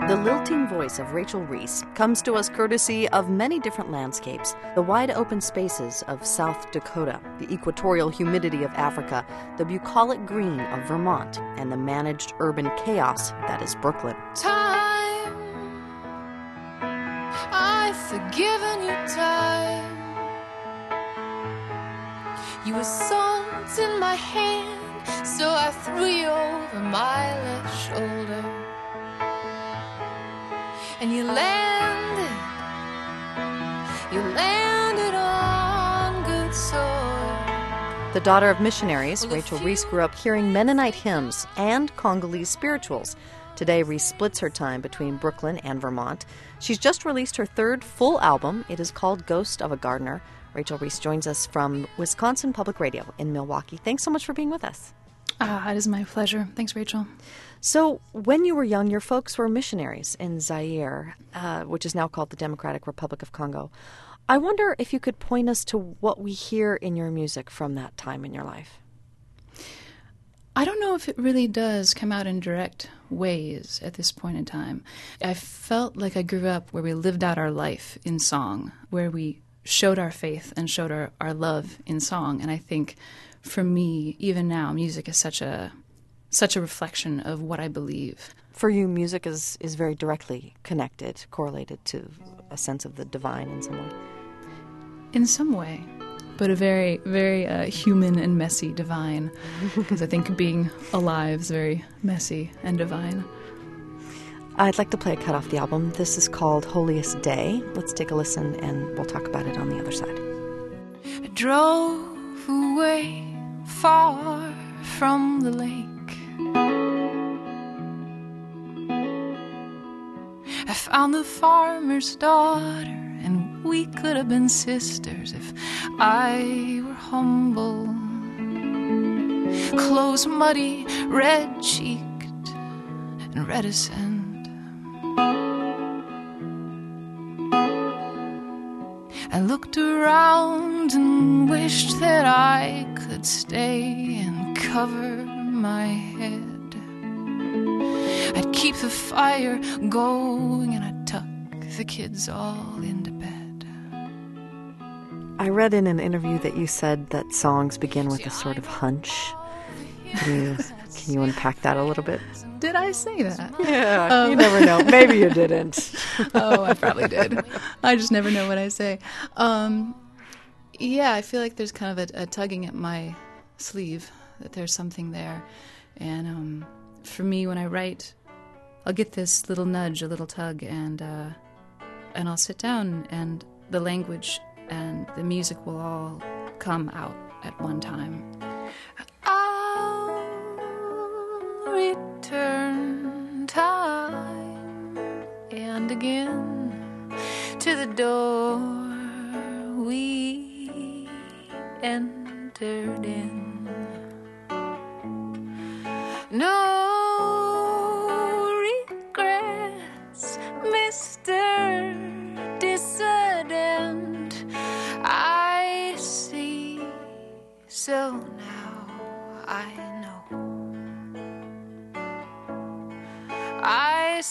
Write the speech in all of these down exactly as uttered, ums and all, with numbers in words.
The lilting voice of Rachel Reese comes to us courtesy of many different landscapes: the wide open spaces of South Dakota, the equatorial humidity of Africa, the bucolic green of Vermont, and the managed urban chaos that is Brooklyn. Time, I've forgiven you time. You were salt in my hand, so I threw you over my left shoulder. And you landed, you landed on good soil. The daughter of missionaries, Rachel Reese grew up hearing Mennonite hymns and Congolese spirituals. Today, Reese splits her time between Brooklyn and Vermont. She's just released her third full album. It is called Ghost of a Gardener. Rachel Reese joins us from Wisconsin Public Radio in Milwaukee. Thanks so much for being with us. Ah, it is my pleasure. Thanks, Rachel. So, when you were young, your folks were missionaries in Zaire, uh, which is now called the Democratic Republic of Congo. I wonder if you could point us to what we hear in your music from that time in your life. I don't know if it really does come out in direct ways at this point in time. I felt like I grew up where we lived out our life in song, where we showed our faith and showed our, our love in song. And I think for me, even now, music is such a such a reflection of what I believe. For you, music is, is very directly connected, correlated to a sense of the divine in some way. In some way, but a very, very uh, human and messy divine, because I think being alive is very messy and divine. I'd like to play a cut off the album. This is called Holiest Day. Let's take a listen, and we'll talk about it on the other side. I drove away far from the lake. I found the farmer's daughter, and we could have been sisters if I were humble. Clothes muddy, red-cheeked, and reticent. I looked around and wished that I could stay and cover my head. I'd keep the fire going and I'd tuck the kids all into bed. I read in an interview that you said that songs begin with a sort of hunch. Can you, can you unpack that a little bit? Did I say that? Yeah, um, you never know. Maybe you didn't. Oh, I probably did. I just never know what I say. Um, yeah, I feel like there's kind of a, a tugging at my sleeve, that there's something there. And um, for me, when I write, I'll get this little nudge, a little tug, and uh, and I'll sit down, and the language and the music will all come out at one time. I'll return time and again to the door we entered in. No regrets, Mister Dissident. I see, so now I know. I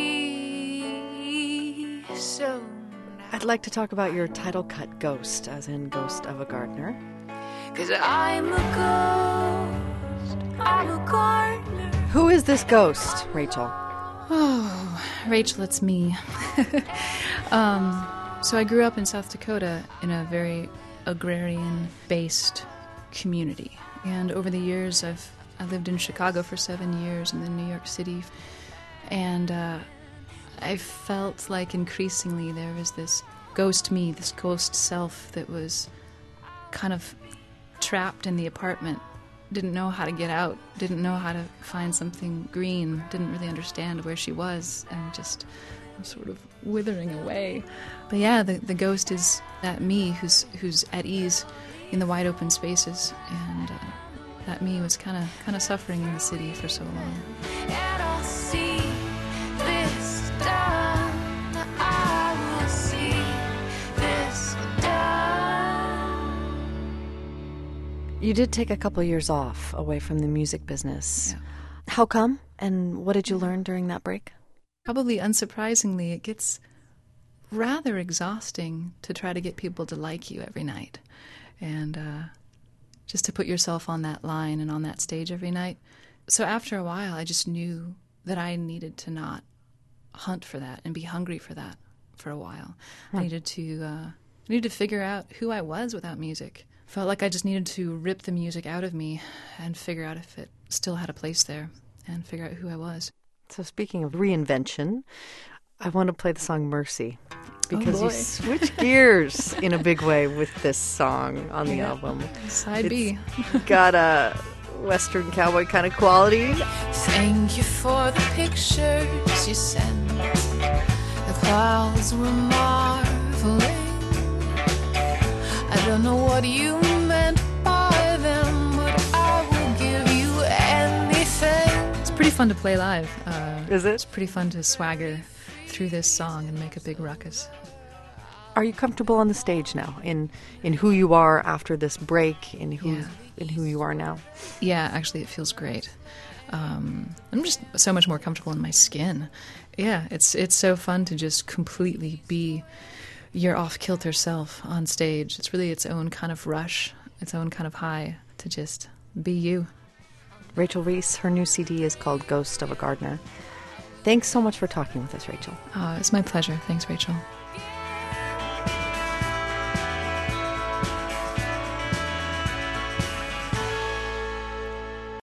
see, so now. I'd like to talk about your title cut, Ghost, as in Ghost of a Gardener. 'Cause I'm a ghost, I'm a gardener. Who is this ghost, Rachel? Oh, Rachel, it's me. um, so I grew up in South Dakota in a very agrarian-based community. And over the years, I've I lived in Chicago for seven years and then New York City. And uh, I felt like increasingly there was this ghost me, this ghost self that was kind of trapped in the apartment, didn't know how to get out, didn't know how to find something green, didn't really understand where she was, and just was sort of withering away. But yeah, the, the ghost is that me who's who's at ease in the wide open spaces, and uh, that me was kind of kind of suffering in the city for so long. And I'll see this done. I will see this done. You did take a couple years off away from the music business. Yeah. How come? And what did you learn during that break? Probably unsurprisingly, it gets rather exhausting to try to get people to like you every night. And uh, just to put yourself on that line and on that stage every night. So after a while, I just knew that I needed to not hunt for that and be hungry for that for a while. Hmm. I needed to uh, I needed to figure out who I was without music. Felt like I just needed to rip the music out of me and figure out if it still had a place there and figure out who I was. So speaking of reinvention, I want to play the song Mercy, because oh you switch gears in a big way with this song on the yeah. album. Side B. Got a Western cowboy kind of quality. Thank you for the pictures you sent. The clouds were marveling. I don't know what you meant by them, but I will give you anything. It's pretty fun to play live. Uh, Is it? It's pretty fun to swagger through this song and make a big ruckus. Are you comfortable on the stage now, in in who you are after this break, in who Yeah. in who you are now? Yeah, actually, it feels great. Um, I'm just so much more comfortable in my skin. Yeah, it's it's so fun to just completely be your off-kilter self on stage. It's really its own kind of rush, its own kind of high to just be you. Rachel Reese, her new C D is called Ghost of a Gardener. Thanks so much for talking with us, Rachel. Uh, it's my pleasure. Thanks, Rachel.